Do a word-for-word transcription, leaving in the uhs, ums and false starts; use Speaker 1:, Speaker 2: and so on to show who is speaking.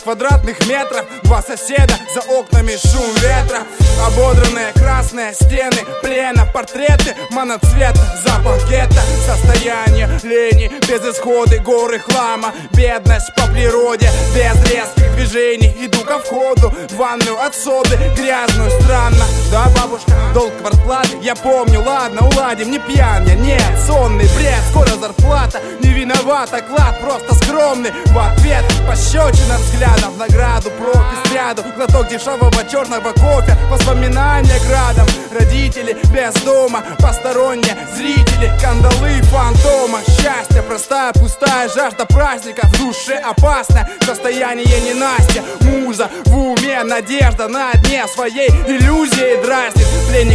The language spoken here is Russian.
Speaker 1: квадратных метров, два соседа, за окнами шум ветра. Ободранные красные стены плена, портреты моноцвета, запах гетто, состояние лени, безысходы, горы хлама, бедность по природе, без резких движений. Иду ко входу, в ванную от соды, грязную, странно. Да, бабушка, долг квартплаты, я помню, ладно, уладим, не пьян я, нет, сонный бред, скоро зарплата, не виноват, оклад просто скромный. В ответ пощечина взглядом, в награду пропуск ряду, глоток дешевого черного кофе, воспоминания градом. Родители без дома, посторонние зрители, кандалы фантома. Счастье простая, пустая жажда праздника, в душе опасное состояние ненастья. Муза в уме, надежда на дне своей иллюзии дразнит. Пленник